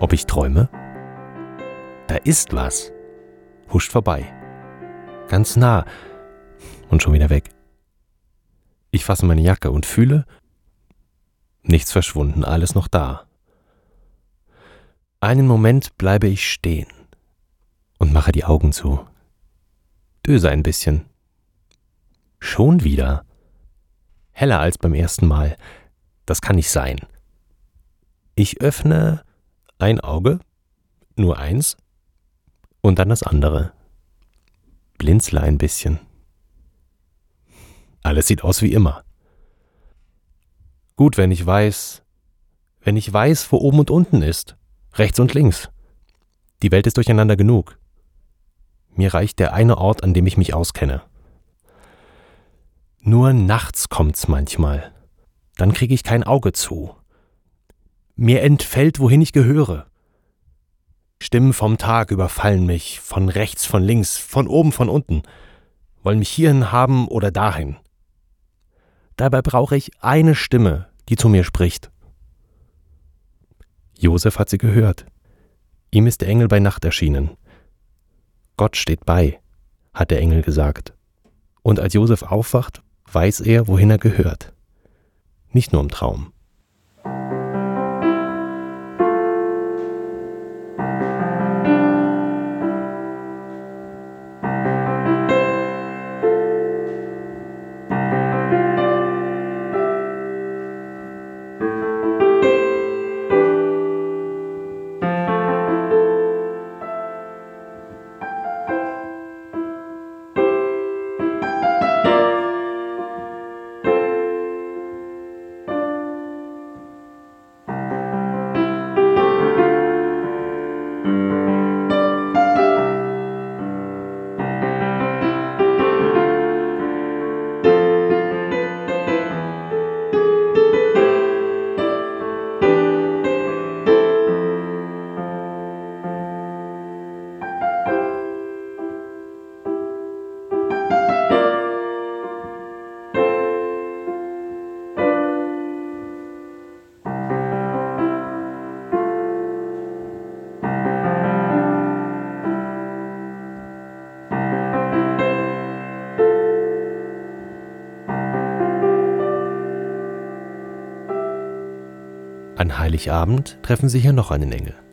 Ob ich träume? Da ist was. Huscht vorbei. Ganz nah. Und schon wieder weg. Ich fasse meine Jacke und fühle, nichts verschwunden, alles noch da. Einen Moment bleibe ich stehen und mache die Augen zu. Döse ein bisschen. Schon wieder. Heller als beim ersten Mal. Das kann nicht sein. Ich öffne ein Auge, nur eins, und dann das andere. Blinzle ein bisschen. Alles sieht aus wie immer. Gut, wenn ich weiß, wo oben und unten ist, rechts und links. Die Welt ist durcheinander genug. Mir reicht der eine Ort, an dem ich mich auskenne. Nur nachts kommt's manchmal. Dann kriege ich kein Auge zu. Mir entfällt, wohin ich gehöre. Stimmen vom Tag überfallen mich, von rechts, von links, von oben, von unten, wollen mich hierhin haben oder dahin. Dabei brauche ich eine Stimme, die zu mir spricht. Josef hat sie gehört. Ihm ist der Engel bei Nacht erschienen. Gott steht bei, hat der Engel gesagt. Und als Josef aufwacht, weiß er, wohin er gehört. Nicht nur im Traum. An Heiligabend treffen sie hier noch einen Engel.